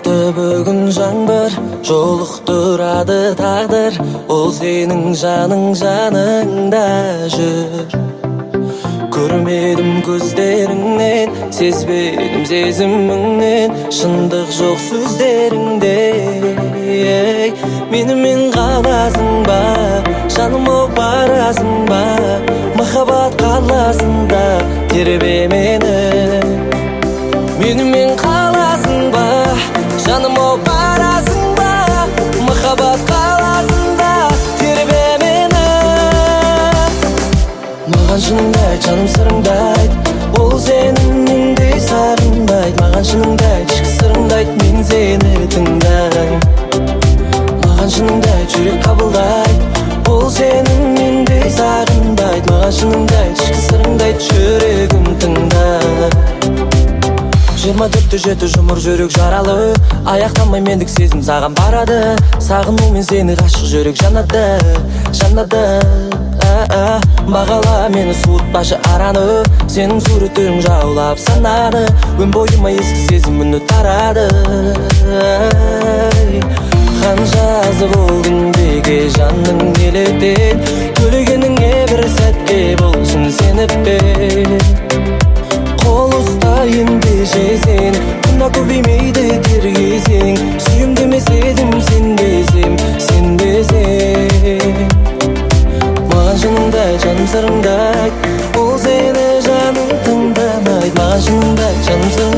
Жауды бүгін жаңбыр, жолықтырады тағдыр. Ол сенің жаның жаныңда жүр. Көрмедім көздеріңнен, сезбедім сезіміңнен, шындық жоқ сөздеріңде. Менімен қаласың ба, жаным оп барасың ба, махаббат қаласында тербе мені. Менімен қаласың ба, жаным оп барасың ба, махаббат қаласында тербе мені. Маған шыныңды айт, жаным сырыңды айт, ол сеніңдей сағынбайды. Маған шыныңды айт, ішкі сырыңды айт, мен сені тыңдаймын. Маған шыныңды айт, жүрек қабылдайды, ол сеніңдей сағынбайды. Маған шыныңды айт, ішкі сырыңды айт, жүрегім тыңдайды. 24-те жеті жұмыр жүрек жаралы, аяқтамай мендік сезім саған барады. Сағынумен сені ғашық жүрек жанады, жанады. Бағала мені суытпашы араны, сенің суреттерің жаулап санады. Өн бойыма ескі сезім үні тарады. Қанша жазып ол күндегі жанның неліктен, төлегеніңе бір сәтке болсын сеніп бер. Қол ұстайын десе сен, күнә көбеймейді тергесең. Сүйем демес едім сенбесем, сенбесең. Маған шыныңды айт, жаным сырыңды айт, ол сені жаның тыңдамайды. Маған шыныңды айт, жаным сырыңды айт.